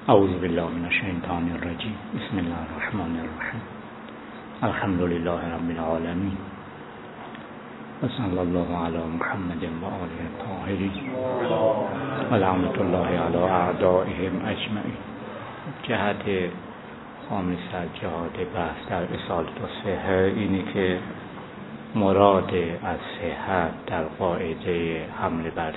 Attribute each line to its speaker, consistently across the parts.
Speaker 1: اعوذ بالله من الشیطان الرجیم. بسم الله الرحمن الرحیم. الحمد لله رب العالمین و صلی الله علی محمد و آله الطاهرین و لعنت الله علی اعدائهم اجمعین. جهت خامسه از جهات بحث در اصالة الصحة اینه که مراد از صحت در قاعده حمل بر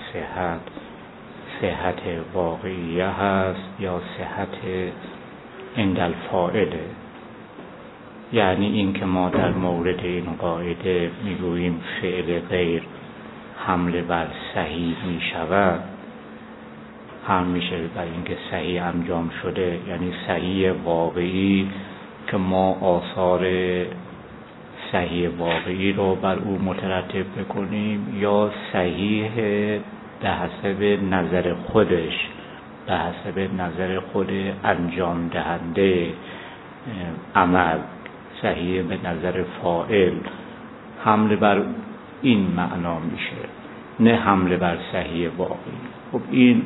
Speaker 1: صحت واقعیه هست یا صحت عند الفاعله. یعنی این که ما در مورد این قاعده میگوییم فعل غیر حمل بر صحیح می شود، هم میشه بر اینکه صحیح انجام شده، یعنی صحیح واقعی که ما آثار صحیح واقعی رو بر او مترتب بکنیم، یا صحیح به حسب نظر خودش، به حسب نظر خود انجام دهنده عمل، صحیح به نظر فاعل، حمل بر این معنا میشه، نه حمل بر صحیح واقعی. خب این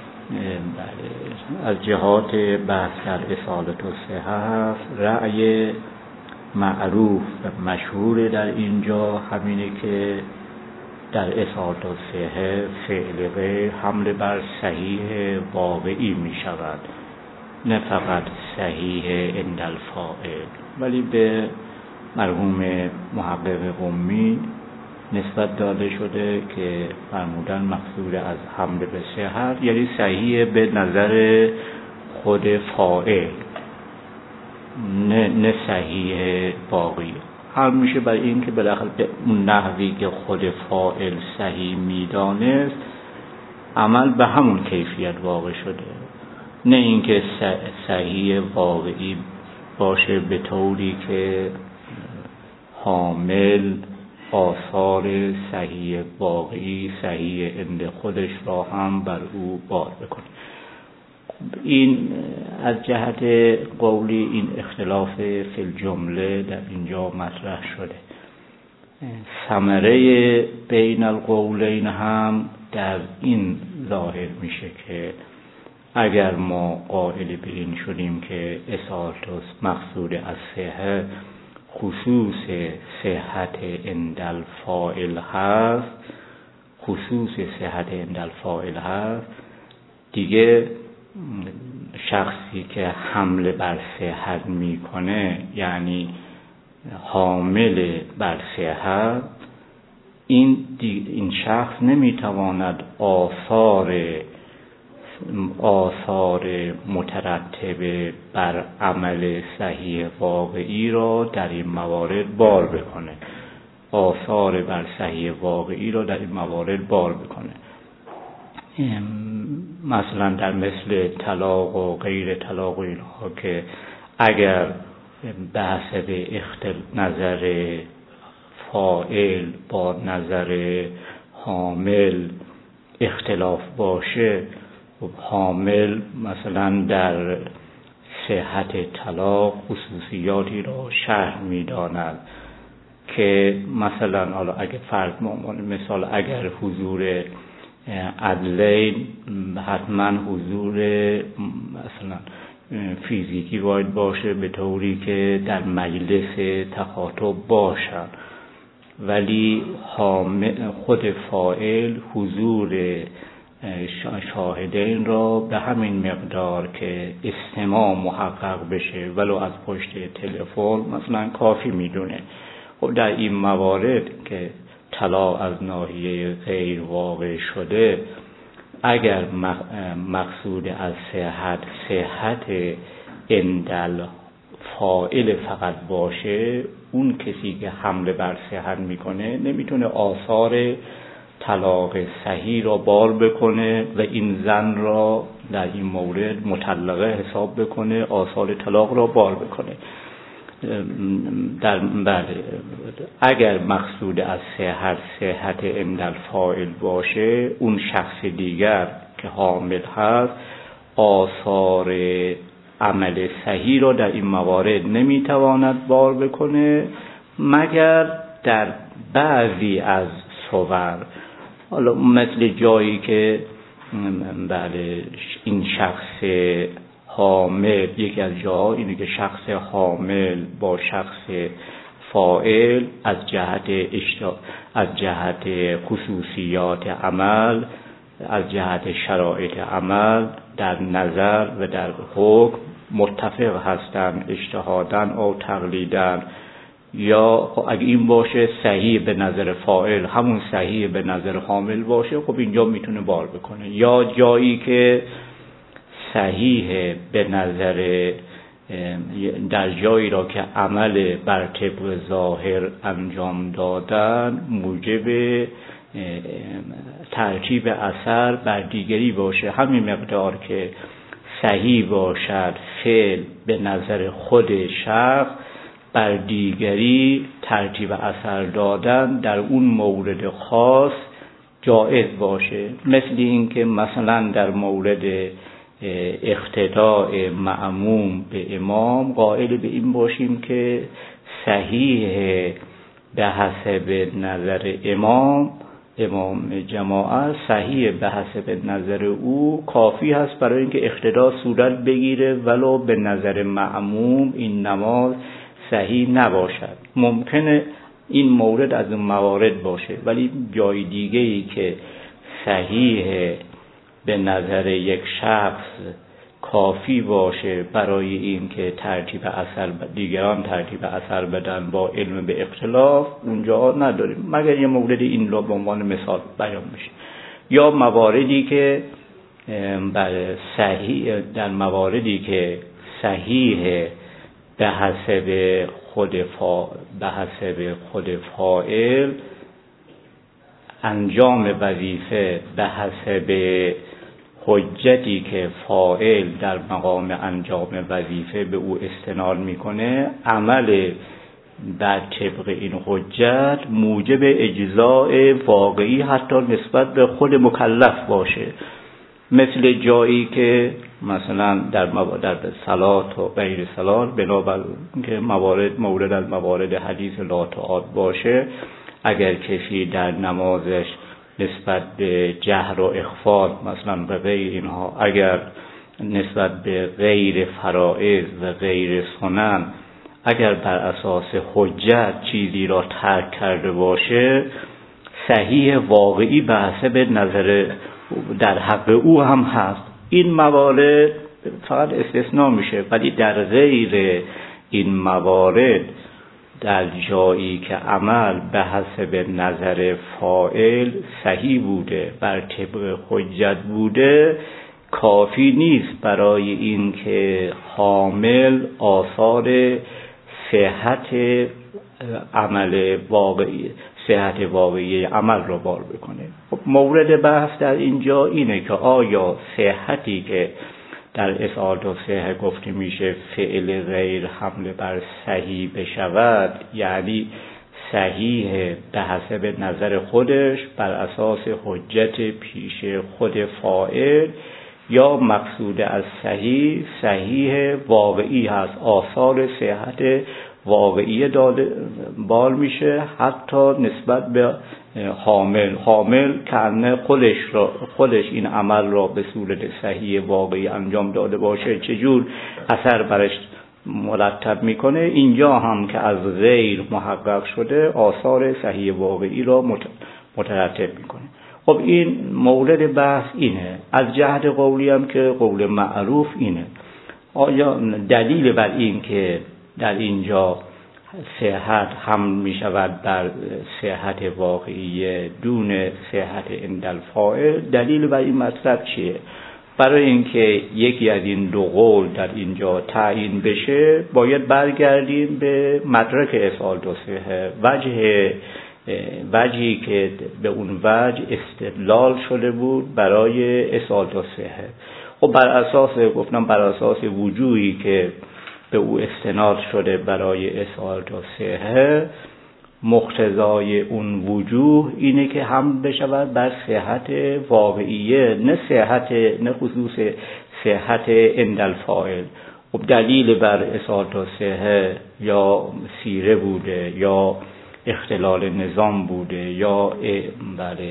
Speaker 1: از جهات بحث در اصالة الصحة هست. رأی معروف و مشهور در اینجا همینه که در اصالة الصحة فعل غیر حمل بر صحیح واقعی می شود، نه فقط صحیح عند الفاعل. ولی به مرحوم محقق قمی نسبت داده شده که فرمودن مقصود از حمل به صحت یعنی صحیح به نظر خود فاعل، نه صحیح واقعی. حل میشه برای این که بالاخره اون نحوی که خود فاعل صحیح میدانست عمل به همون کیفیت واقع شده، نه اینکه صحیح واقعی باشه به طوری که حامل آثار صحیح واقعی صحیح عند خودش را هم بر او بار بکنه. این از جهت قولی این اختلاف فی الجمله در اینجا مطرح شده. ثمره بین القولین هم در این ظاهر میشه که اگر ما قائل به این شدیم که اصالت مقصود از صحت خصوص صحت عند الفاعل هست، خصوص صحت عند الفاعل هست، دیگه شخصی که حمل بر صحت میکنه یعنی حامل بر صحت، این شخص نمیتواند آثار مترتب بر عمل صحیح واقعی را در این موارد بار بکنه، آثار بر صحیح واقعی را در این موارد بار بکنه. مثلا در مثل طلاق و غیر طلاق و اینها که اگر به حسب نظر فاعل با نظر حامل اختلاف باشه، حامل مثلا در صحت طلاق خصوصیاتی را شرح می‌داند که مثلا حالا اگر فرض مثال اگر حضور عدلین حتما حضور مثلا فیزیکی باید باشه به طوری که در مجلس تخاطب باشن، ولی خود فاعل حضور شاهدین را به همین مقدار که استماع محقق بشه ولو از پشت تلفن مثلا کافی میدونه. خب در این موارد که طلاق از ناحیه غیر واقع شده، اگر مقصود از صحت عند الفاعل فقط باشه، اون کسی که حمل بر صحت میکنه نمیتونه آثار طلاق صحیح را بار بکنه و این زن را در این مورد مطلقه حساب بکنه، آثار طلاق را بار بکنه. اگر مقصود از صحت عند الفاعل باشه، اون شخص دیگر که حامل هست آثار عمل صحیح را در این موارد نمیتواند بار بکنه مگر در بعضی از صور. حالا مثل جایی که این شخص حامل، یکی از جاها اینه که شخص حامل با شخص فاعل از جهت خصوصیات عمل، از جهت شرایط عمل در نظر و در حکم متفق هستند، اجتهاداً او تقلیداً. یا اگه این باشه صحیح به نظر فاعل همون صحیح به نظر حامل باشه، خب اینجا میتونه بار بکنه. یا جایی که صحیح به نظر در جایی را که عمل بر طبق ظاهر انجام دادن موجب ترتیب اثر بر دیگری باشه، همین مقدار که صحیح باشد فعل به نظر خود شخص بر دیگری ترتیب اثر دادن در اون مورد خاص جائز باشه. مثل این که مثلا در مورد اقتداء مأموم به امام قائل به این باشیم که صحیح به حسب نظر امام جماعت، صحیح به حسب نظر او کافی هست برای اینکه اقتدا صورت بگیره، ولو به نظر مأموم این نماز صحیح نباشد. ممکنه این مورد از اون موارد باشه، ولی جای دیگه‌ای که صحیح به نظر یک شخص کافی باشه برای این که ترتیب اثر دیگران ترتیب اثر بدن با علم به اختلاف، اونجا نداریم، مگر یه مورد این رو به عنوان مثال بیان میشه. یا مواردی که در مواردی که صحیح به حسب خود فاعل انجام وظیفه به حسب حجتی که فاعل در مقام انجام وظیفه به او استناد میکنه، عمل بر طبق این حجت موجب اجزاء واقعی حتی نسبت به خود مکلف باشه. مثل جایی که مثلا در صلات و غیر صلات بنابر که مورد از موارد حدیث لا تعاد باشه، اگر کسی در نمازش نسبت به جهر و اخفاء مثلا به غیر اینها، اگر نسبت به غیر فرائض و غیر سنن اگر بر اساس حجت چیزی را ترک کرده باشه، صحیح واقعی به حسب نظر در حق او هم هست. این موارد فقط استثناء میشه، ولی در غیر این موارد در جایی که عمل به حسب نظر فاعل صحیح بوده بر طبق حجت بوده، کافی نیست برای این که حامل آثار صحت عمل واقعی صحت واقعی عمل را بار بکنه. خب مورد بحث در اینجا اینه که آیا صحتی که در اصالت و صحه گفته میشه فعل غیر حمل بر صحیح بشود، یعنی صحیح به حسب نظر خودش بر اساس حجت پیش خود فاعل، یا مقصود از صحیح واقعی هست، آثار صحت واقعی داده بار میشه حتی نسبت به حامل که خودش این عمل را به صورت صحیح واقعی انجام داده باشه چجور اثر برش مرتب میکنه. اینجا هم که از غیر محقق شده آثار صحیح واقعی را مترتب میکنه. خب این مورد بحث اینه. از جهت قولی هم که قول معروف اینه، آیا دلیل بر این که در اینجا صحت هم می شود بر صحت واقعی دون صحت عند الفاعل، دلیل بر این مطلب چیه؟ برای اینکه یکی از این دو قول در اینجا تعیین بشه باید برگردیم به مدرک اصالت و صحه، وجهی که به اون وجه استدلال شده بود برای اصالت و صحه. خب بر اساس وجوهی که به او استناد شده برای اصالت و صحه، مقتضای اون وجوه اینه که هم بشود بر صحت واقعیه، نه خصوص صحت عند الفاعل. خب دلیل بر اصالت و صحه یا سیره بوده، یا اختلال نظام بوده، یا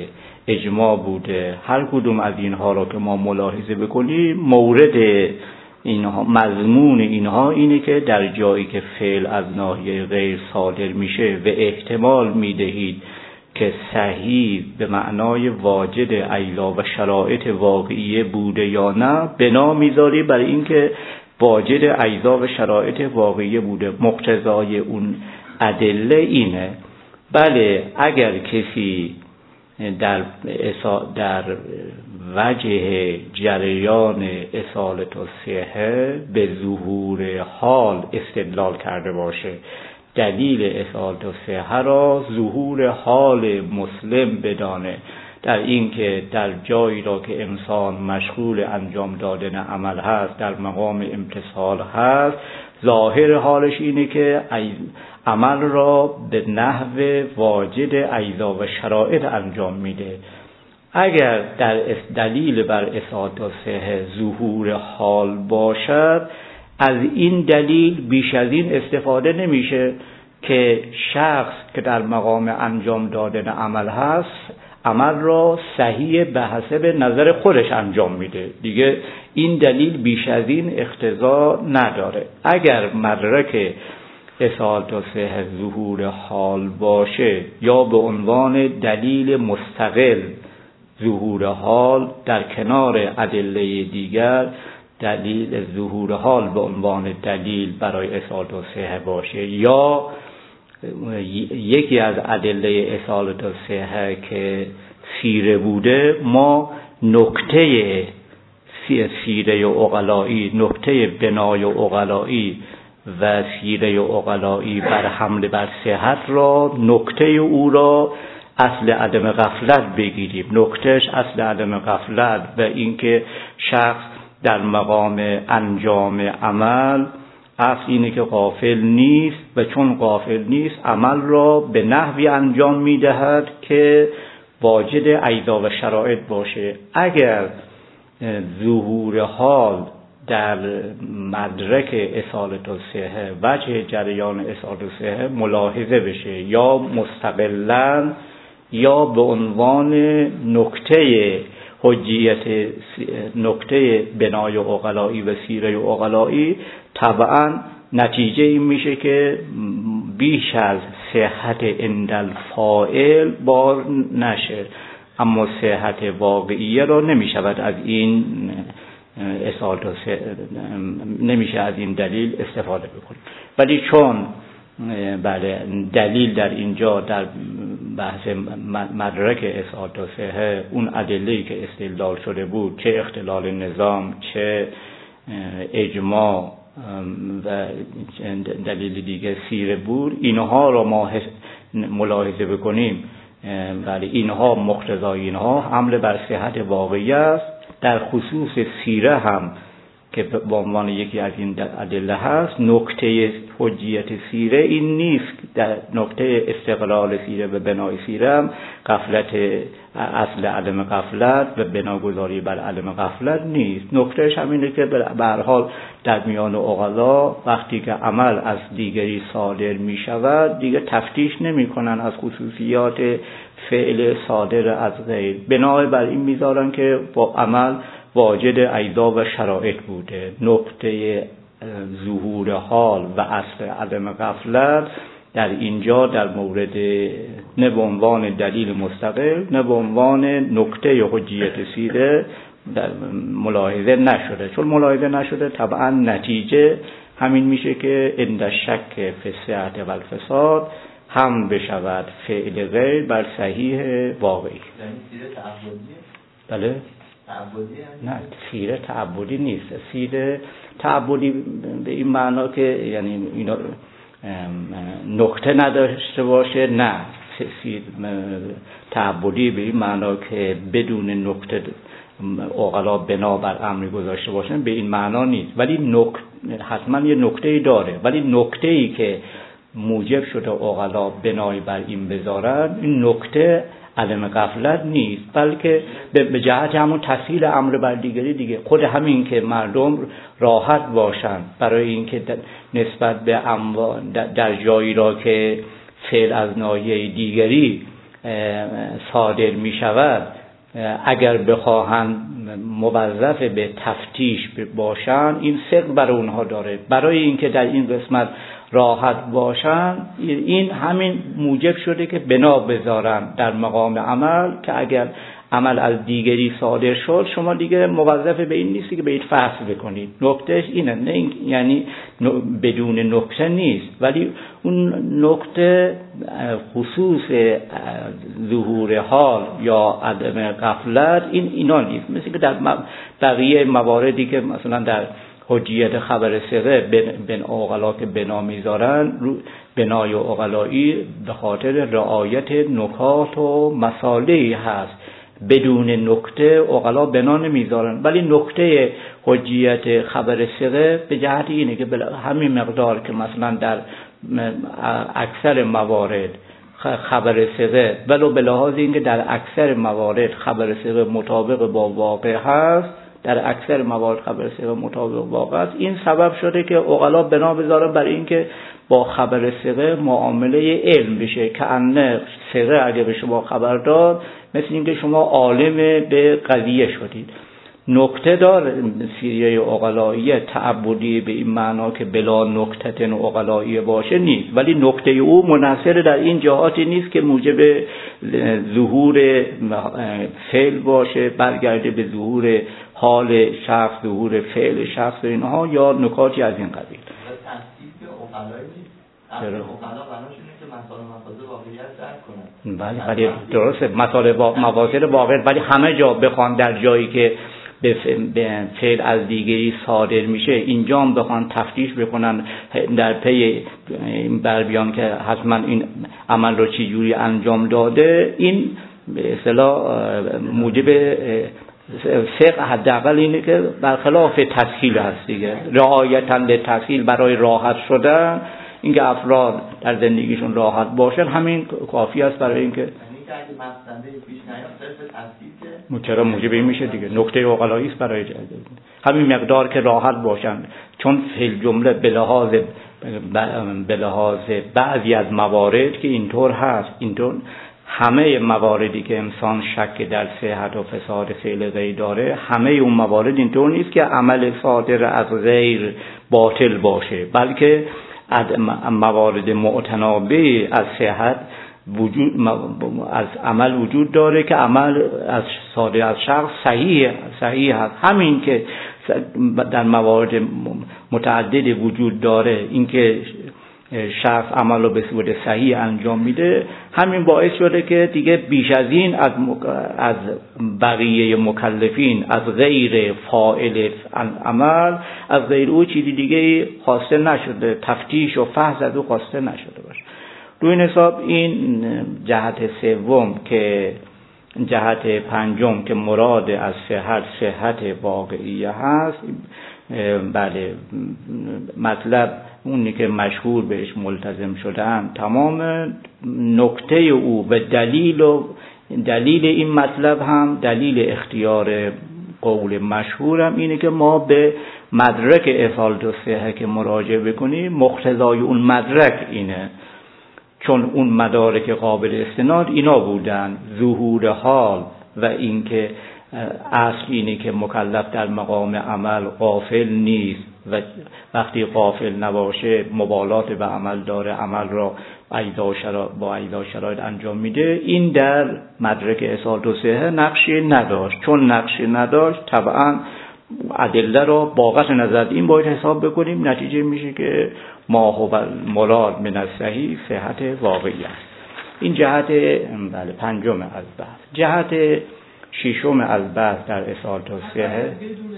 Speaker 1: اجماع بوده. هر کدوم از اینها را که ما ملاحظه بکنیم مورد اینها مضمون اینها اینه که در جایی که فعل از ناحیه غیر صادر میشه و احتمال میدهید که صحیح به معنای واجد ایلا و شرایط واقعیه بوده یا نه، بنا میذاری برای اینکه واجد ایلا و شرایط واقعیه بوده. مقتضای اون ادله اینه. بله اگر کسی در وجه جریان اصالة الصحة به ظهور حال استدلال کرده باشه، دلیل اصالة الصحة را ظهور حال مسلم بدانه، در این که در جایی را که انسان مشغول انجام دادن عمل هست، در مقام امتثال هست، ظاهر حالش اینه که عمل را به نحو واجد ایلا و شرایط انجام میده. اگر در دلیل بر اصالة الصحة ظهور حال باشد، از این دلیل بیش از این استفاده نمیشه که شخص که در مقام انجام دادن عمل هست عمل را صحیح به حسب نظر خودش انجام میده. دیگه این دلیل بیش از این اقتضا نداره. اگر مدرک اصالة الصحة ظهور حال باشه یا به عنوان دلیل مستقل ظهور حال در کنار ادله دیگر، دلیل ظهور حال به عنوان دلیل برای اصالة الصحة باشه، یا یکی از ادله اصالة الصحة که سیره بوده، ما نکته سیره عقلایی، نکته بنای عقلایی و سیره عقلایی بر حمل بر صحت را، نکته او را اصل عدم غفلت بگیریم. نکتهش اصل عدم غفلت و اینکه شخص در مقام انجام عمل اصل اینه که غافل نیست و چون غافل نیست عمل را به نحوی انجام میدهد که واجد ایلا و شرایط باشه. اگر ظهور حال در مدرک اصالة الصحة وجه جریان اصالة الصحة ملاحظه بشه، یا مستقلاً یا به عنوان نکته حجیت، نکته بنای عقلایی و سیره عقلایی، طبعا نتیجه این میشه که بیش از صحت عند الفاعل بار نشه، اما صحت واقعیه را نمیشود از این اصالة نمیشه از این دلیل استفاده بکنیم. ولی چون بله دلیل در اینجا در بحث مدرک اصالة الصحة اون ادله‌ای که استدلال شده بود، چه اختلال نظام، چه اجماع و دلیل دیگه سیره بود، اینها را ما ملاحظه بکنیم. بله اینها مقتضای اینها حمل بر صحت واقعی است. در خصوص سیره هم که به عنوان یکی از این ادله هست، نکته حجیت سیره این نیست، در نکته استقلال سیره و بنای سیره هم غفلت، اصل عدم غفلت و بناگذاری بر عدم غفلت نیست. نکتهش همینه که به هر حال در میان عقلا وقتی که عمل از دیگری صادر می شود دیگه تفتیش نمی کنن از خصوصیات فعل صادر از غیر، بنای بر این میذارن که با عمل واجد ایلا و شرایط بوده. نکته ظهور حال و اصل عدم غفلت در اینجا در مورد نه به عنوان دلیل مستقل نه به عنوان نکته حجیت سیره ملاحظه نشده. چون ملاحظه نشده طبعا نتیجه همین میشه که عند شک فی الصحة و الفساد هم بشود فعل غیر بر صحیح واقعی. بله؟ نه سیره تعبدی نیست. سیره تعبدی به این معنا که یعنی اینا نکته نداشته باشه، نه تعبدی به این معنا که بدون نکته عقلا بنا بر امر گذاشته باشن به این معنا نیست، ولی حتما یه نکته‌ای داره، ولی نکته‌ای که موجب شده عقلا بنای بر این بذارن این نکته عدم غفلت نیست، بلکه به جهت همون تسهیل امر بر دیگری دیگه. خود همین که مردم راحت باشن برای اینکه نسبت به در جایی را که فعل از ناحیه دیگری صادر می شود اگر بخواهند موظف به تفتیش باشن، این ثقل برای اونها داره. برای اینکه در این قسمت راحت باشن، این همین موجب شده که بنا بذارن در مقام عمل که اگر عمل از دیگری صادر شد، شما دیگه موظف به این نیستی که برید فحص بکنید. نکتهش اینه، نه این یعنی بدون نکته نیست، ولی اون نکته خصوص ظهور حال یا عدم غفلت اینا نیست. مثل که در بقیه مواردی که مثلا در حجیت خبر ثقه بن عقلا که بنا میذارن، بنای عقلایی به خاطر رعایت نکات و مصالحی هست. بدون نکته عقلا بنا نمیذارن، ولی نکته حجیت خبر ثقه به جهت اینه که همین مقدار که مثلا در اکثر موارد خبر ثقه، ولو به لحاظ اینکه در اکثر موارد خبر ثقه مطابق با واقع هست، در اکثر موارد خبر ثقه مطابق با واقع است، این سبب شده که عقلا بنا بذارن برای اینکه با خبر ثقه معامله علم بشه. که انه ثقه اگه به شما خبر داد، مثل اینکه شما عالم به قضیه شدید. نکته داره سیره عقلائیه تعبدی به این معنا که بلا نکته عقلائیه باشه نیست، ولی نکته او منحصر در این جهاتی نیست که موجب ظهور فعل باشه، برگرده به ظهور حال شخص، ظهور فعل شخص و اینها، یا نکاتی از این قبیل. بله درسته، مواصل واقع، ولی همه جا بخوان در جایی که به فعل از دیگری صادر میشه، اینجا هم بخوان تفتیش بکنن در پی بر بیان که حتما این عمل رو چی جوری انجام داده، این به اصطلاح موجب فقه حداقل اینه که برخلاف تسهیل هست دیگه، رعایتاً للتسهیل، برای راحت شدن، اینکه افراد در زندگیشون راحت باشن، همین کافی است برای اینکه چرا موجب این میشه دیگه. نکته عقلایی است برای همین مقدار که راحت باشن، چون فی جمله به لحاظ بعضی از موارد که اینطور هست، اینطور همه مواردی که انسان شک در صحت و فساد فعل غیر داره، همه اون موارد اینطور نیست که عمل صادر از غیر باطل باشه، بلکه موارد معتنابه از صحت وجود از عمل وجود داره که عمل از صادر از شخص صحیح هست. همین که در موارد متعدد وجود داره، اینکه شخص عمل رو به صورت صحیح انجام میده، همین باعث شده که دیگه بیش از این از بقیه مکلفین، از غیر فاعل عمل، از غیر او چیزی دیگه خواسته نشده، تفتیش و فحص از او خواسته نشده باشه. روی این حساب این جهت سوم که جهت پنجم که مراد از صحت واقعیه هست، بله مطلب اونی که مشهور بهش ملتزم شدن، تمام نکته او و دلیل این مطلب هم دلیل اختیار قول مشهورم اینه که ما به مدرک اصالت الصحه که مراجعه بکنیم، مقتضای اون مدرک اینه، چون اون مدارک قابل استناد اینا بودن، ظهور حال و اینکه اصل اینه که مکلف در مقام عمل غافل نیست و وقتی غافل نباشه مبالات به عمل داره، عمل را با اجزا شرایط انجام میده. این در مدرک اصالت الصحه نقشی نداشت. چون نقشی نداشت طبعا ادله را با قطع نظر این باید حساب بکنیم، نتیجه میشه که ما هو مراد من الصحیح صحت واقعی است. این جهت بله پنجم از بحث. جهت ششم از بحث در اصالت الصحه،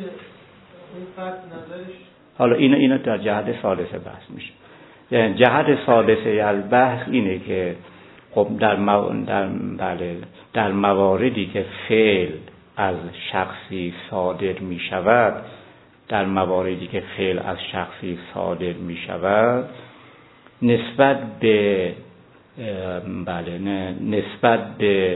Speaker 1: حالا اینا در جهت ثالثه بحث میشه. یعنی جهت ثالثه از بحث اینه که خب در مواردی که فعل از شخصی صادر می شود، در مواردی که فعل از شخصی صادر می شود، نسبت به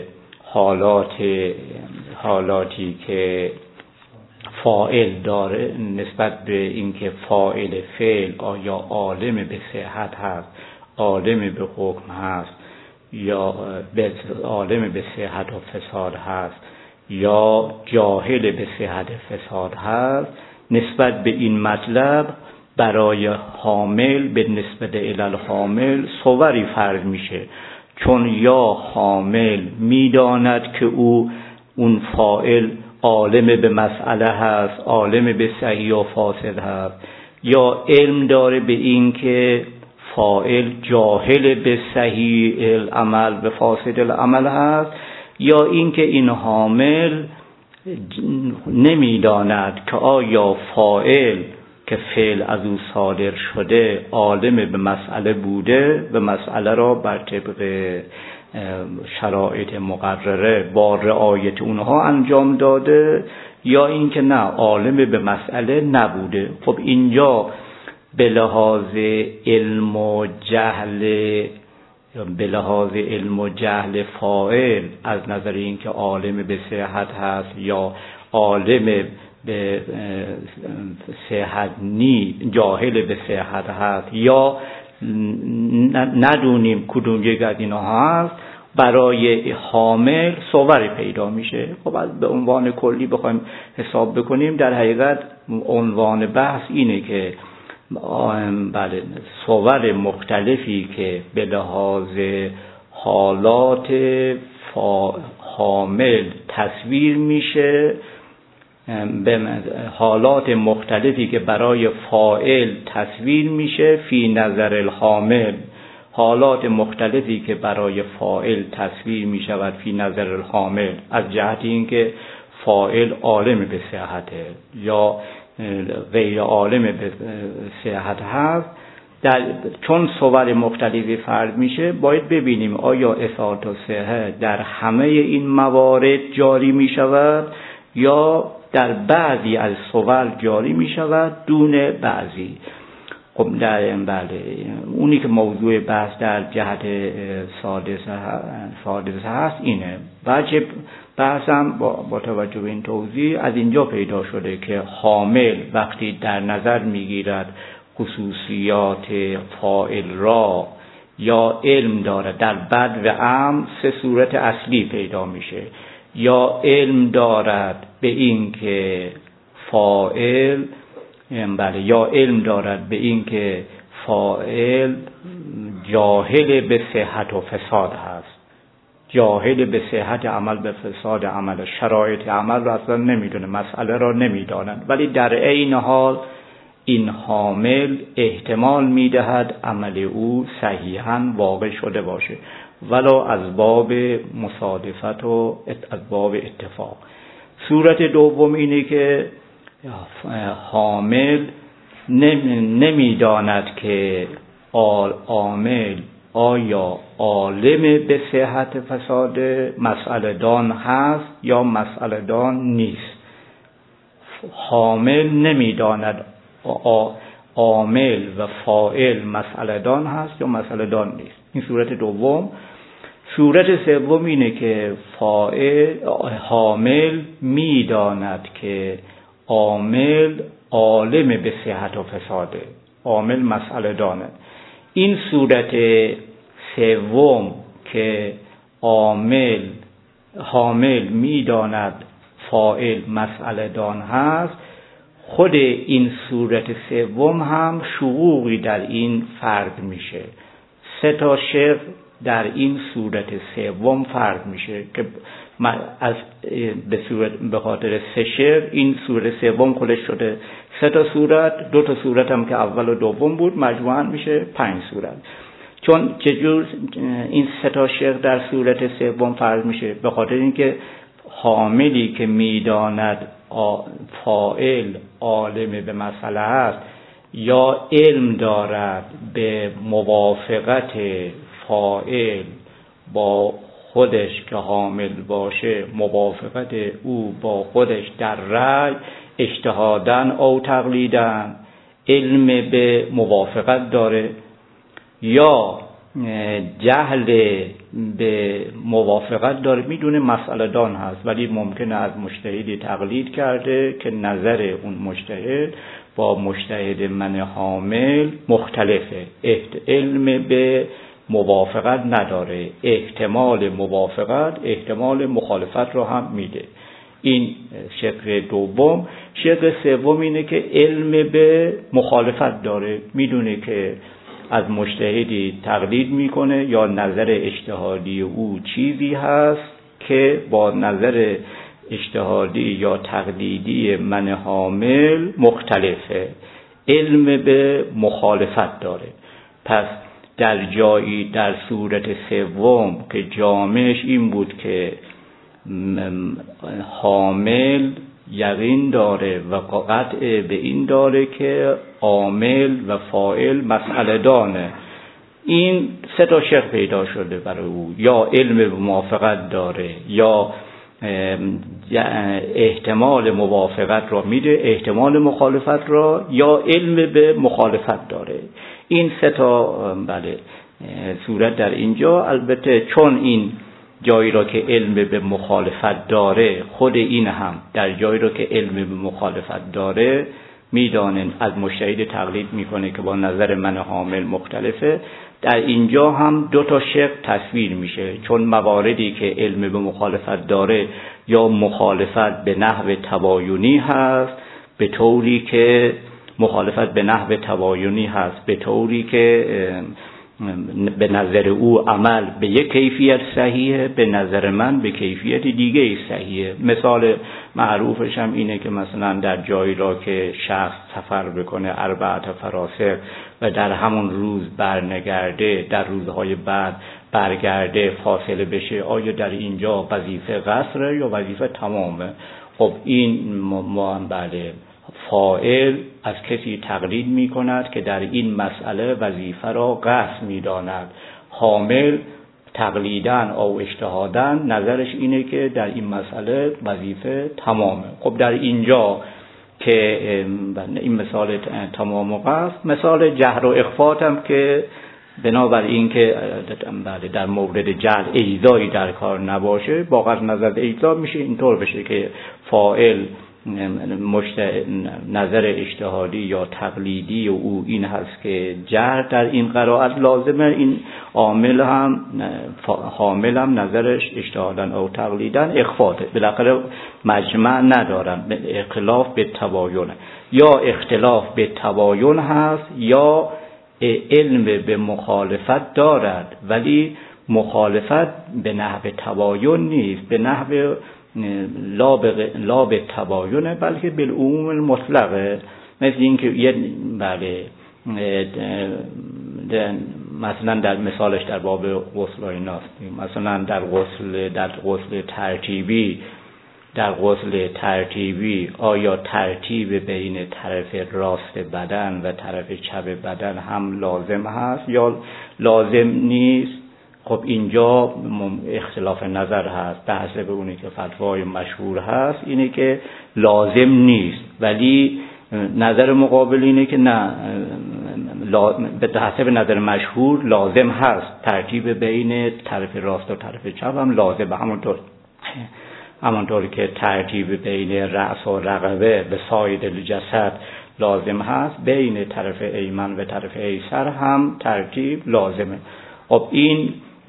Speaker 1: حالاتی که فاعل داره، نسبت به اینکه فاعل فعل آیا عالم به صحت هست، عالم به حکم هست، یا عالم به صحت و فساد هست، یا جاهل به صحت فساد هست، نسبت به این مطلب برای حامل به نسبت الی حامل صوری فرض میشه، چون یا حامل میداند که اون فاعل عالم به مسئله هست، عالم به صحیح و فاسد هست، یا علم داره به این که فاعل جاهل به صحیح العمل به فاسد العمل هست، یا این که این حامل نمیداند که آیا فاعل که فعل از او صادر شده عالم به مسئله بوده و مسئله را بر طبق شرایط مقرره با رعایت اونها انجام داده، یا اینکه نه عالم به مسئله نبوده. خب اینجا به لحاظ علم و جهل فاعل از نظر اینکه عالم به صحت هست یا عالم به صحت جاهل به صحت هست، یا ندونیم کدوم یک از اینا هست، برای حامل صوری پیدا میشه. خب از به عنوان کلی بخوایم حساب بکنیم، در حقیقت عنوان بحث اینه که بله صور مختلفی که به لحاظ حالات حامل تصویر میشه، به حالات مختلفی که برای فاعل تصویر میشه فی نظر الحامل، حالات مختلفی که برای فاعل تصویر میشود فی نظر الحامل، از جهت اینکه فاعل عالم به صحته یا غیر عالم به صحت هست. چون صور مختلفی فرض میشه، باید ببینیم آیا اثبات و صحت در همه این موارد جاری میشود یا در بعضی از صور جاری میشود دون بعضی. خب بله اونی که موضوع بحث در جهت سادسه هست اینه. وجه بحثم با توجه به این توضیح از اینجا پیدا شده که حامل وقتی در نظر میگیرد خصوصیات فاعل را یا علم دارد، در بد و ام سه صورت اصلی پیدا میشه، یا علم دارد به این که فاعل یا علم دارد به این که فاعل جاهل به صحت و فساد هست، جاهل به صحت عمل به فساد عمل، شرایط عمل را اصلا نمیدونه، مسئله را نمیدانند، ولی در عین حال این حامل احتمال میدهد عمل او صحیحاً واقع شده باشه، ولو از باب مصادفت و از باب اتفاق. صورت دوم اینه که حامل نمیداند که عامل آیا عالم به صحت فساد مسئله دان هست یا مسئله دان نیست. حامل نمیداند عامل و فاعل مسئله دان هست یا مسئله دان نیست. این صورت دوم. صورت سوم اینه که حامل میداند که عامل عالم به صحت و فساده، عامل مسئله داند. این صورت سوم که حامل میداند فاعل مسئله دان هست، خود این صورت سوم هم شقوقی در این فرد میشه. سه تا شق در این صورت سوم فرد میشه که به خاطر سه شق این صورت سوم خودش شده سه تا صورت، دو تا صورت هم که اول و دوم بود مجموعاً میشه 5 صورت. چون چجور این سه تا شق در صورت سوم فرض میشه؟ به خاطر اینکه حاملی که میداند فاعل عالم به مسئله است یا علم دارد به موافقت فاعل با خودش که حامل باشه، موافقت او با خودش در رأی اجتهاداً او تقلیداً علم به موافقت داره، یا جهل به موافقت داره، میدونه مسئله دان هست ولی ممکنه از مجتهدی تقلید کرده که نظر اون مجتهد با مجتهد من حامل مختلفه، علم به موافقت نداره، احتمال موافقت احتمال مخالفت رو هم میده. این شق دوم. شق سوم اینه که علم به مخالفت داره، میدونه که از مجتهدی تقلید میکنه یا نظر اجتهادی او چیزی هست که با نظر اجتهادی یا تقلیدی من حامل مختلفه، علم به مخالفت داره. پس در جایی در صورت سوم که جامعش این بود که حامل یقین داره و قطع به این داره که عامل و فاعل مسئله دانه، این سه تا شق پیدا شده برای او، یا علم به موافقت داره، یا احتمال موافقت را میده، احتمال مخالفت را، یا علم به مخالفت داره. این سه تا صورت در اینجا. البته چون این جایی را که علم به مخالفت داره، خود این هم در جایی را که علم به مخالفت داره میدانن از مجتهد تقلید میکنه که با نظر من حامل مختلفه، در اینجا هم دو تا شق تصویر میشه، چون مواردی که علم به مخالفت داره یا مخالفت به نحو تباینی هست، به طوری که مخالفت به نحو تباینی هست به طوری که به نظر او عمل به یک کیفیت صحیحه، به نظر من به کیفیت دیگه صحیحه. مثال معروفش هم اینه که مثلا در جایی را که شخص سفر بکنه 4 فراسخ و در همون روز برنگرده، در روزهای بعد برگرده فاصله بشه، آیا در اینجا وظیفه قصره یا وظیفه تمامه؟ خب این فاعل از کسی تقلید می کند که در این مسئله وظیفه را قصد می داند. حامل تقلیدن او اجتهادن نظرش اینه که در این مسئله وظیفه تمامه. خب در اینجا که این مثال تمام و قصد، مثال جهر و اخفات هم که بنابراین که در مورد جهل اجزایی در کار نباشه، با قصد نظر اجزا میشه اینطور بشه که فاعل نظر اجتهادی یا تقلیدی او این هست که جهر در این قرائت لازمه، این عامل هم حامل هم نظرش اجتهادن او تقلیدن اخفاته. بالاخره مجمع ندارن، اختلاف به تباین، یا اختلاف به تباین هست یا علم به مخالفت دارد ولی مخالفت به نحو تباین نیست، به نحو لا به تباینه بلکه بالعموم المطلقه. مثل این که مثلا در مثالش در باب غسل و ایناست، مثلا در غسل ترتیبی آیا ترتیب بین طرف راست بدن و طرف چپ بدن هم لازم هست یا لازم نیست؟ خب اینجا اختلاف نظر هست، به حسب اونی که فتوای مشهور هست اینه که لازم نیست، ولی نظر مقابل اینه که نه، به حسب نظر مشهور لازم هست، ترتیب بین طرف راست و طرف چپ هم لازم، همانطور که ترتیب بین رأس و رقبه به ساید الجسد لازم هست، بین طرف ایمن و طرف ایسر هم ترتیب لازمه. خب این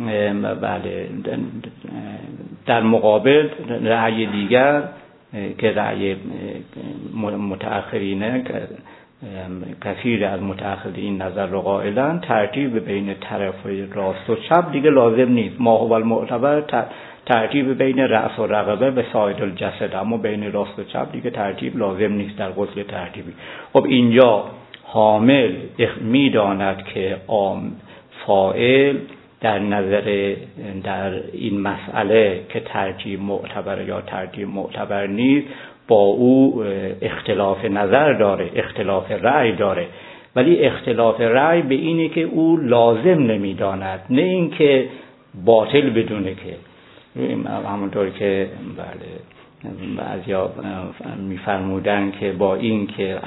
Speaker 1: در مقابل رأی دیگر که رأی متأخرینه، کثیر از متأخرین نظر رو قائلن ترتیب بین طرف راست و چپ دیگه لازم نیست. ما هو المعتبر ترتیب بین رأس و رقبه به ساید الجسد، اما بین راست و چپ دیگه ترتیب لازم نیست در غسل ترتیبی. خب اینجا حامل میداند که فاعل در این مسئله که ترتیب معتبر یا ترتیب معتبر نیست با او اختلاف نظر داره، اختلاف رأی داره، ولی اختلاف رأی به اینه که او لازم نمیداند، نه اینکه باطل بدونه. که همونطور که بعضیا میفرمودن که با این که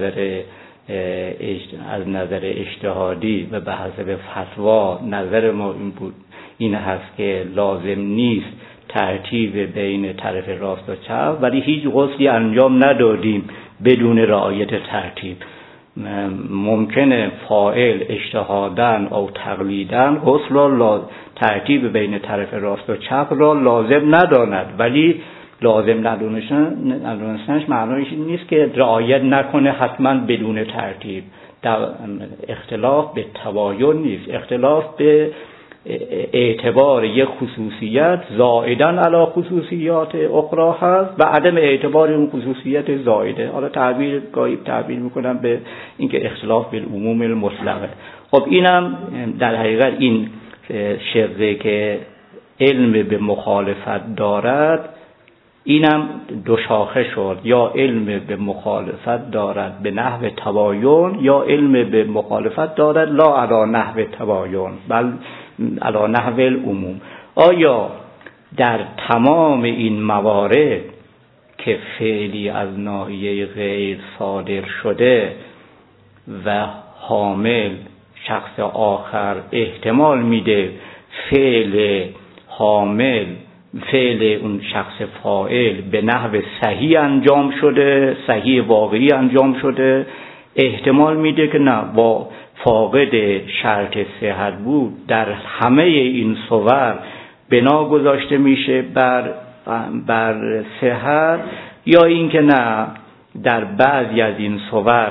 Speaker 1: از نظر اجتهادی و به حسب فتوا نظر ما این هست که لازم نیست ترتیب بین طرف راست و چپ، ولی هیچ غسلی انجام ندادیم بدون رعایت ترتیب. ممکنه فاعل اجتهادن او تقلیدن غسل را ترتیب بین طرف راست و چپ را لازم نداند، ولی لازم ندونستنش معنیش نیست که رعایت نکنه حتما بدون ترتیب. اختلاف به تباین نیست، اختلاف به اعتبار یک خصوصیت زائداً علی خصوصیات اخرى هست و عدم اعتبار اون خصوصیت زائده. حالا تعبیر میکنم به اینکه اختلاف بالعموم المطلقه. خب اینم در حقیقت این شقه که علم به مخالفت دارد، اینم دو شاخه شد، یا علم به مخالفت دارد به نحو تباین، یا علم به مخالفت دارد لا علی نحو تباین بل علی نحو العموم. آیا در تمام این موارد که فعلی از ناحیه غیر صادر شده و حامل شخص آخر احتمال میده فعل حامل، فعل اون شخص فاعل به نحو صحیح انجام شده، صحیح واقعی انجام شده، احتمال میده که نه با فاقد شرط صحت بود در همه این صور بنا گذاشته میشه بر صحت، یا اینکه نه در بعضی از این صور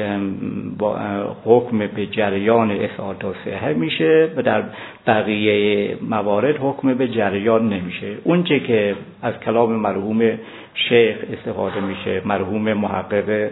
Speaker 1: حکم به جریان اثبات و صحت میشه و در بقیه موارد حکم به جریان نمیشه. اون چه که از کلام مرحوم شیخ استفاده میشه، مرحوم محقق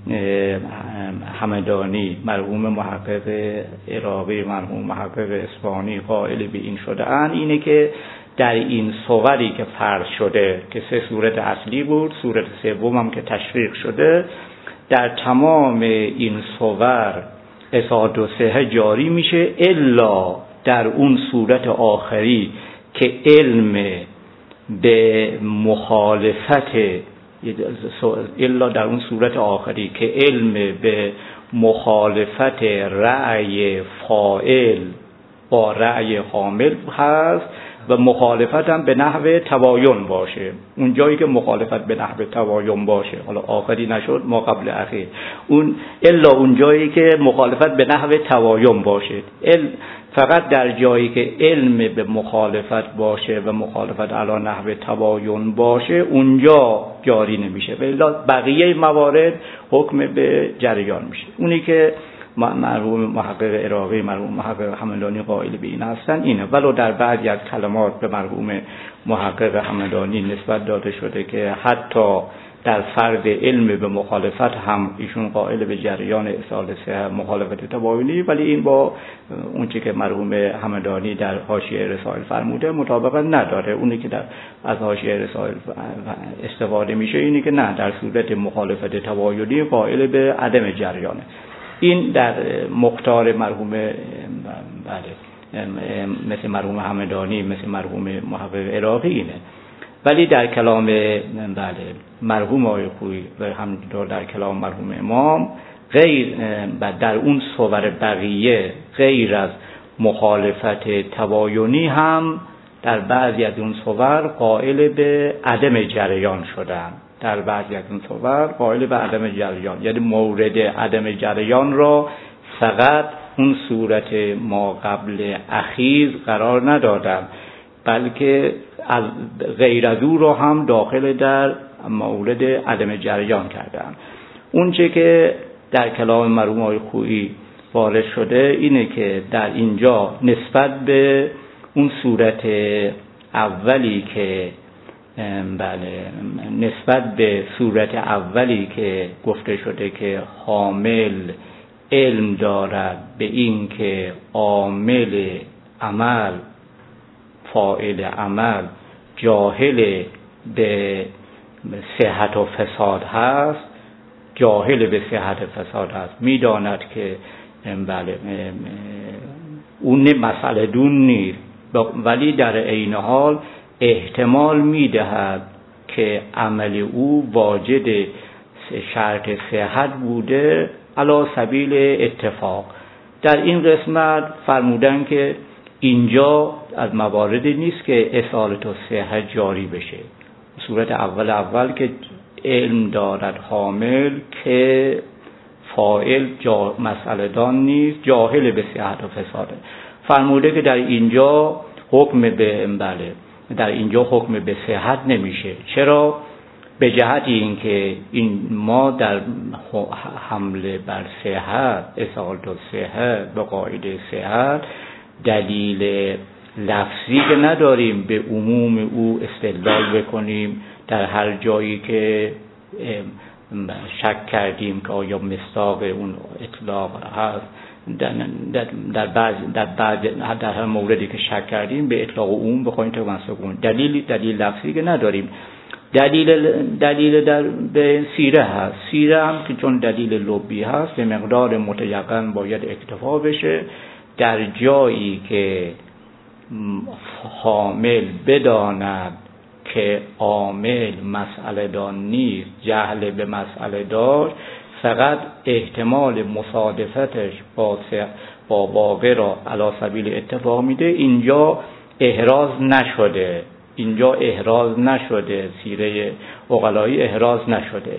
Speaker 1: همدانی، مرحوم محقق عراقی، مرحوم محقق اصفهانی قائل به این شده اند، اینه که در این صوری که فرض شده که 3 صورت اصلی بود، صورت سوم هم که تشریح شده، در تمام این صور اثبات و صحت جاری میشه الا در اون صورت آخری که علم به مخالفت، الا در اون صورت آخری که علم به مخالفت رأی فاعل با رأی حامل هست و مخالفت هم به نحو تباین باشه. اون جایی که مخالفت به نحو تباین باشه، حالا آخری نشد ما قبل اخیر، الا اون جایی که مخالفت به نحو تباین باشه، فقط در جایی که علم به مخالفت باشه و مخالفت علی نحو تباین باشه اونجا جاری نمیشه، ولی بقیه موارد حکم به جریان میشه. اونی که مرحوم محقق عراقی، مرحوم محقق همدانی قائل به این هستن اینه، ولو در بعضی از کلمات به مرحوم محقق همدانی نسبت داده شده که حتی در فرض علم به مخالفت هم ایشون قائل به جریان اصالت مخالفت تباینی، ولی این با اون چیزی که مرحوم همدانی در حاشیه رسائل فرموده مطابقت نداره. اونی که از حاشیه رسائل استفاده میشه اینی که نه، در صورت مخالفت تباینی قائل به عدم جریانه. این در مختار مرحوم مثل مرحوم همدانی، مثل مرحوم محقق عراقی اینه. ولی در کلام مرحوم آقای خویی و همینطور در کلام مرحوم امام غیر در اون صور بقیه غیر از مخالفت تباینی هم در بعضی از اون صور قائل به عدم جریان شدن، در بعضی از اون صور قائل به عدم جریان، یعنی مورد عدم جریان را فقط اون صورت ما قبل اخیر قرار ندادن، بلکه از غیر از او را هم داخل در مورد عدم جریان کردن. اون چه که در کلام مرحوم آقای خویی وارد شده اینه که در اینجا نسبت به اون صورت اولی که نسبت به صورت اولی که گفته شده که حامل علم دارد به این که عامل عمل فاعل عمل جاهل به صحت و فساد هست، جاهل به صحت فساد هست، میداند که اون مسئله دون نیست، ولی در عین حال احتمال میدهد که عمل او واجد شرط صحت بوده علی سبیل اتفاق. در این قسمت فرمودن که اینجا از مواردی نیست که اصالت و صحت جاری بشه. صورت اول که علم دارد حامل که فاعل مسئله دان نیست، جاهل به صحت و فساده، فرموده که در اینجا حکم به در اینجا حکم به صحت نمیشه. چرا؟ به جهت اینکه ما در حمله بر صحت، اصالت الصحت به قاعده صحت، دلیل لفظی که نداریم به عموم او استدلال بکنیم در هر جایی که شک کردیم که آیا مصداق اون اطلاق هست، در هر موردی که شک کردیم به اطلاق عموم بخوایم تمسک کنیم. دلیل لفظی که نداریم. دلیل در به سیره هست. سیره هم که چون دلیل لبی هست به مقدار متیقن باید اکتفا بشه. در جایی که حامل بداند که عامل مسئله دان نیست، جهل به مسئله داشت، فقط احتمال مصادفتش با واقع را علی سبیل اتفاق میده. اینجا احراز نشده، سیره عقلایی احراز نشده.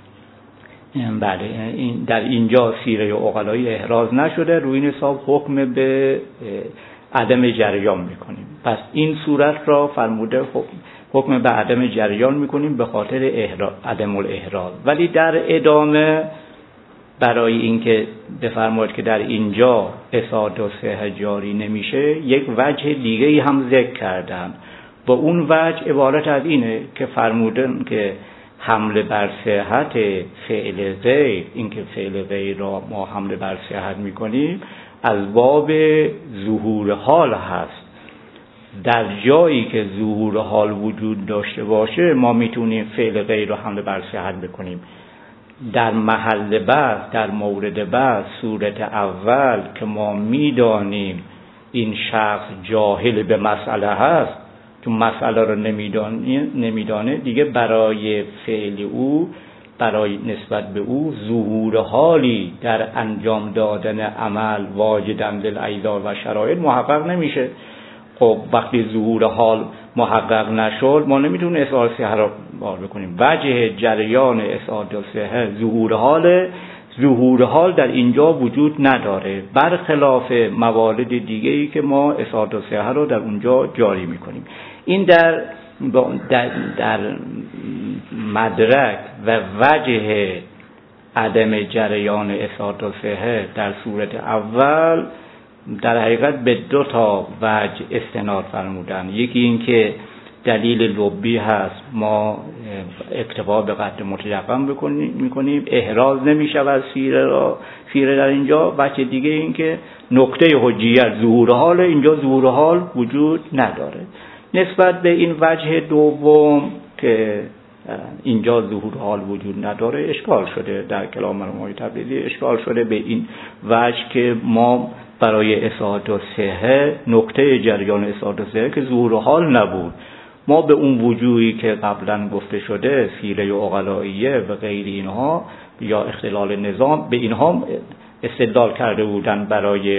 Speaker 1: بله، در اینجا سیره عقلایی احراز نشده، روی این حساب حکم به عدم جریان میکنیم. پس این صورت را فرموده حکم به عدم جریان میکنیم به خاطر عدم الاحراز. ولی در ادامه برای اینکه بفرمایید که در اینجا اصالت الصحه جاری نمیشه، یک وجه دیگه هم ذکر کردن. با اون وجه عبارت از اینه که فرمودن که حمله بر صحت فعل غیر، اینکه فعل غیر را ما حمله بر صحت میکنیم از باب ظهور حال هست. در جایی که ظهور حال وجود داشته باشه ما میتونیم فعل غیر را حمله بر صحت بکنیم. در محل بحث، در مورد بحث، صورت اول که ما میدانیم این شخص جاهل به مسئله هست، چون مسئله رو نمیدانه دیگه برای فعل او، برای نسبت به او ظهور حالی در انجام دادن عمل واجداً للایضاح و شرایط محقق نمیشه. خب وقتی ظهور حال محقق نشد ما نمیتونیم اصالت الصحه را بار بکنیم. وجه جریان اصالت الصحه ظهور حال در اینجا وجود نداره، برخلاف موارد دیگه‌ای که ما اصالت الصحه را در اونجا جاری میکنیم. این در مدرک و وجه عدم جریان اصالت الصحه در صورت اول در حقیقت به دو تا وجه استناد فرمودن. یکی این که دلیل لبی هست، ما اکتفا به قدر متیقن میکنیم، احراز نمیشود سیره در اینجا. وجه دیگه این که نکته حجیت ظهور حال، اینجا ظهور حال وجود نداره. نسبت به این وجه دوم که اینجا ظهور حال وجود نداره اشکال شده در کلام مرحوم تبریزی، اشکال شده به این وجه که ما برای اصالت الصحه نکته جریان اصالت الصحه که ظهور حال نبود، ما به اون وجوهی که قبلا گفته شده سیره عقلائیه و غیر اینها یا اختلال نظام، به اینها استدلال کرده بودن برای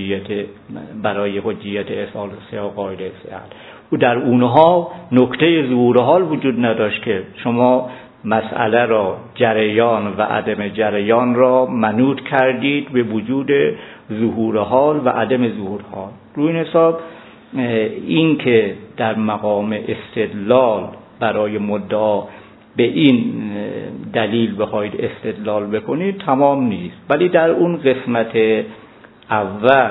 Speaker 1: حجیت اصالت الصحه و قاعده صحت. و در اونها نکته ظهور حال وجود نداشت که شما مسئله را، جریان و عدم جریان را منوط کردید به وجود ظهور حال و عدم ظهور حال. روی این حساب این که در مقام استدلال برای مدعا به این دلیل بخواید استدلال بکنید تمام نیست، ولی در اون قسمت اول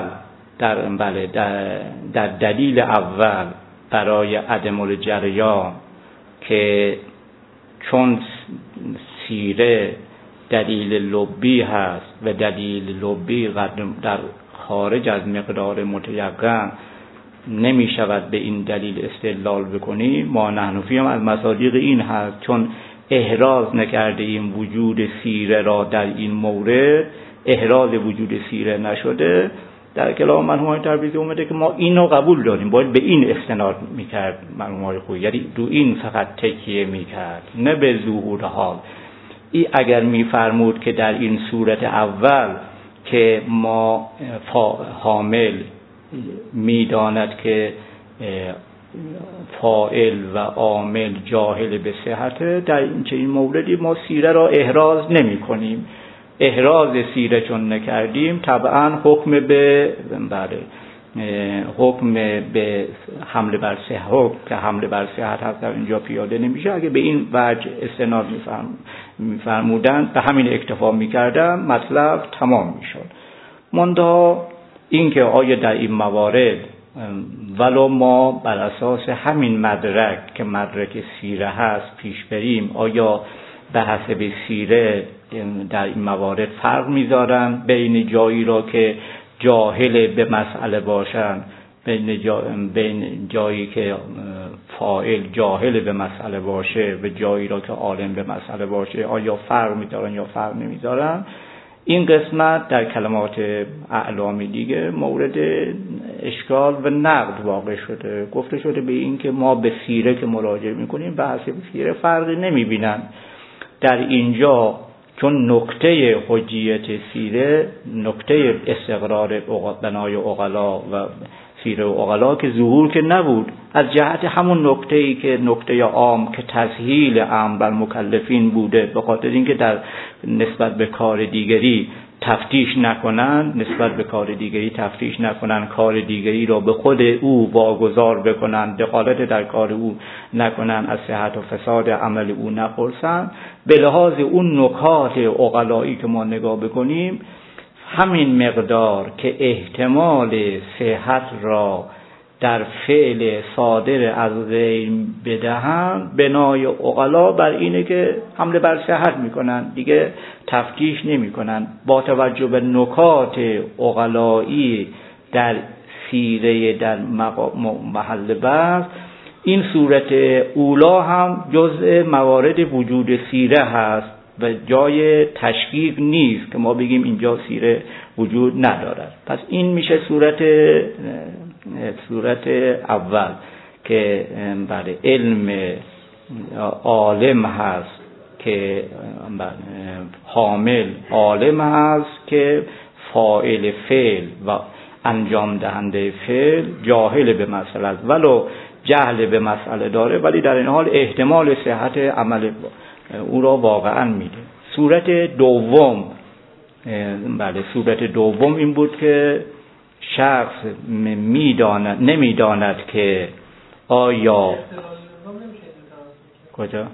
Speaker 1: در دلیل اول برای عدم الجریان که چون سیره دلیل لبی هست و دلیل لبی در خارج از مقدار متیقن نمی شود به این دلیل استدلال بکنیم. ما نحنفی هم از مصادیق این هست، چون احراز نکرده این وجود سیره را در این مورد، احراز وجود سیره نشده، در کلام مرحوم تبریزی اومده که ما اینو قبول داریم، باید به این استناد میکرد مرحوم خویی، یعنی دو این فقط تکیه میکرد نه به ظهور حال. این اگر میفرمود که در این صورت اول که ما حامل میداند که فاعل و عامل جاهل به صحت، در این موردی ما سیره را احراز نمی کنیم. احراز سیره چون نکردیم طبعا حکم به حکم به حمله بر صحت، حکم که حمله بر صحت هست در اینجا پیاده نمیشه. اگه به این وجه استناد میفرمودن به همین اکتفا میکردن مطلب تمام میشد. منتها این که آیا در این موارد ولو ما بر اساس همین مدرک که مدرک سیره هست پیش بریم، آیا به حسب سیره در این موارد فرق میذارن بین جایی را که جاهل به مسئله باشن، بین جایی که فاعل جاهل به مسئله باشه و جایی را که عالم به مسئله باشه، آیا فرق میذارن یا فرق نمیذارن؟ این قسمت در کلمات اعلامی دیگه مورد اشکال و نقد واقع شده. گفته شده به این که ما به سیره که مراجعه میکنیم به حسب سیره فرقی نمیبینن. در اینجا چون نکته حجیت سیره، نکته استقرار بنای عقلا و سیره و عقلا که ظهور که نبود، از جهت همون نکته‌ای که نکته عام که تسهیل امر بر مکلفین بوده، به خاطر اینکه در نسبت به کار دیگری تفتیش نکنن، کار دیگری را به خود او واگذار بکنن، دخالت در کار او نکنن، از صحت و فساد عمل او نپرسن. به لحاظ اون نکات عقلایی که ما نگاه بکنیم، همین مقدار که احتمال صحت را در فعل صادر از غیر بدهن، بنای عقلا بر اینه که حمله بر صحت میکنن، دیگه تفتیش نمیکنن. با توجه به نکات عقلایی در سیره در محل بحث، این صورت اولا هم جزء موارد وجود سیره هست و جای تشکیک نیست که ما بگیم اینجا سیره وجود ندارد. پس این میشه صورت اول که برای علم عالم هست که حامل عالم هست که فاعل فعل و انجام دهنده فعل جاهل به مسئله است، ولو جهل به مسئله داره ولی در این حال احتمال صحت عمل او را واقعا میده. صورت دوم این بود که شخص نمیداند که آیا کجا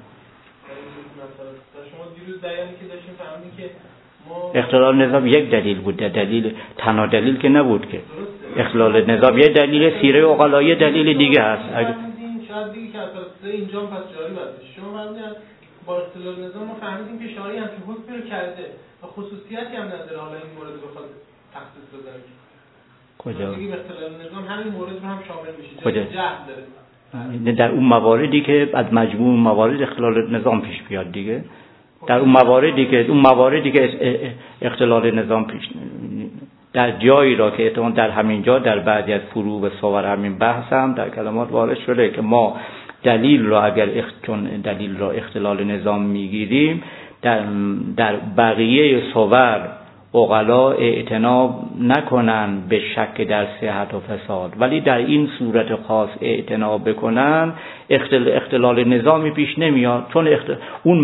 Speaker 1: اختلال نظام یک دلیل بود، دلیل تنها دلیل که نبود که اختلال نظام یک دلیل، سیره عقلایی دلیل دیگه هست.
Speaker 2: شاید دیگه که اصلا اینجا پس جاری باشه. شما فرمودید با اختلال نظام ما فهمیدیم که شاری هم که حکم رو کرده و خصوصیتی هم نداره، حالا این مورد بخواد تخصیص بذاره. کجا؟ دیگه اختلال نظام همین مورد رو هم شامل میشه.
Speaker 1: کجا؟
Speaker 2: جهل داره.
Speaker 1: در اون مواردی که از مجموع موارد اختلال نظام پیش بیاد دیگه. در اون مواردی که اختلال نظام پیش در جایی را که احتمال در همین جا در بعضی از فروع و صور همین بحث هم در کلمات وارد شده که ما دلیل را اگر چون دلیل را اختلال نظام میگیریم، در بقیه صور عقلا اعتنا نکنن به شک در صحت و فساد، ولی در این صورت خاص اعتنا بکنن اختلال نظامی پیش نمیاد، چون اون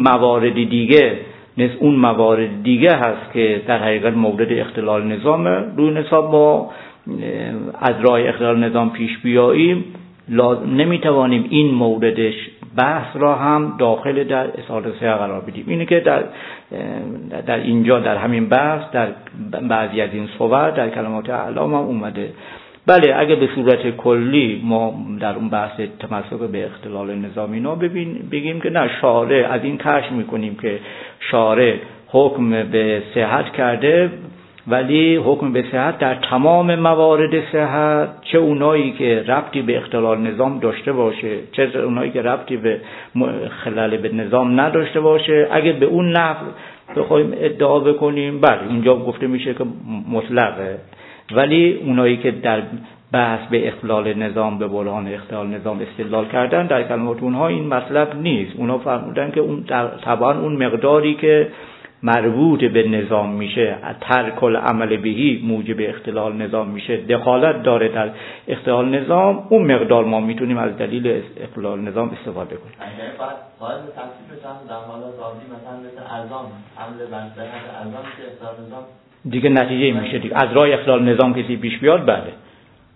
Speaker 1: موارد دیگه هست که در حقیقت مورد اختلال نظامه. روی حساب ما از راه اختلال نظام پیش بیاییم، نمیتوانیم این موردش بحث را هم داخل در اصالت صحت قرار بدیم. اینه که در اینجا در همین بحث در بعضی از این صور در کلمات اعلام هم اومده. بله، اگه به صورت کلی ما در اون بحث تمسک به اختلال نظامی اینا بگیم که نه، شارع از این کشف میکنیم که شارع حکم به صحت کرده، ولی حکم به صحت در تمام موارد صحت، چه اونایی که ربطی به اختلال نظام داشته باشه چه اونایی که ربطی به خلل به نظام نداشته باشه. اگه به اون نحو بخوایم ادعا بکنیم، بله اینجا گفته میشه که مطلقه، ولی اونایی که در بحث به اختلال نظام به برهان اختلال نظام استدلال کردن، در کلمات اونها این مطلب نیست. اونها فرمودن که اون طبعا اون مقداری که مربوط به نظام میشه، ترک العمل بهی موجب اختلال نظام میشه، دخالت داره در اختلال نظام، اون مقدار ما میتونیم از دلیل اختلال نظام استفاده کنیم.
Speaker 3: باید به تفصیل بشن در حالا راضی مثلا مثل ارزام عمل بنده ارزام که اختلال نظام
Speaker 1: دیگه نتیجه میشه دیگه. از راه اختلال نظام کسی پیش بیاد، بله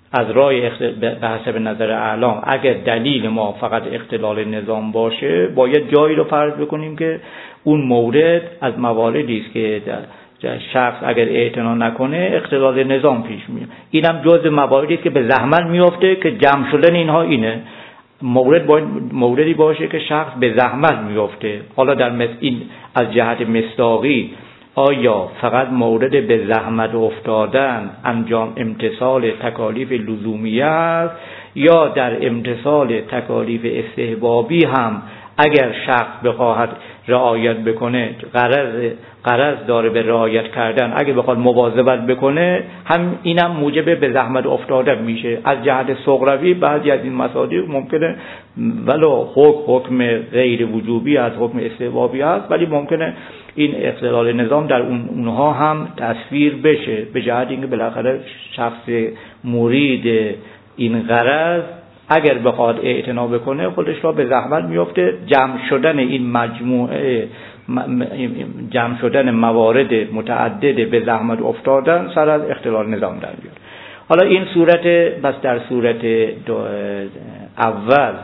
Speaker 1: از رای به حسب نظر اعلام اگر دلیل ما فقط اختلال نظام باشه، باید جایی رو فرض بکنیم که اون مورد از مواردی است که شخص اگر اعتنا نکنه اختلال نظام پیش میاد. اینم جزء مواردی است که به زحمت میفته که جمع شدن اینها اینه. مورد باید موردی باشه که شخص به زحمت میفته. حالا در این از جهت مصداقی آیا فقط مورد به زحمت افتادن انجام امتثال تکالیف لزومیه است، یا در امتثال تکالیف استحبابی هم اگر شخص بخواهد رعایت بکنه، غرض داره به رعایت کردن، اگر بخواد مواظبت بکنه هم اینم موجب به زحمت افتادن میشه. از جهت صغروی بعضی از این مصادیق ممکنه ولو حکم غیر وجوبی از حکم استحبابی است، ولی ممکنه این اختلال نظام در اونها هم تصویر بشه، به جهت اینکه بالاخره شخص مرید این غرض اگر بخواد اعتنا بکنه خودش را به زحمت میفته. جمع شدن این مجموعه، جمع شدن موارد متعدد به زحمت افتادن سر از اختلال نظام در میاد. حالا این صورت بس در صورت اول،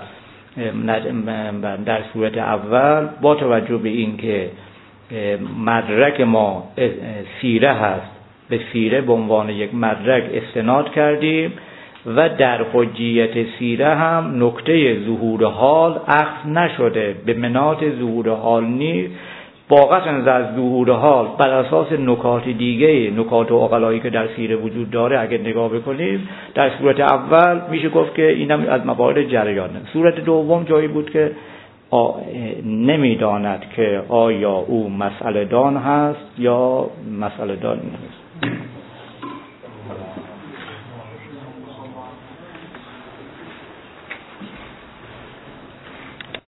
Speaker 1: در صورت اول با توجه به این که مدرک ما سیره هست، به سیره به عنوان یک مدرک استناد کردیم و در حجیت سیره هم نکته ظهور حال اخذ نشده، به منات ظهور حال نیست. باقی از ظهور حال بر اساس نکات دیگه، نکات و عقلایی که در سیره وجود داره اگر نگاه بکنیم، در صورت اول میشه گفت که اینم از موارد جریانه. صورت دوم جایی بود که نمیداند که آیا او مسئله دان هست یا مسئله دان نیست.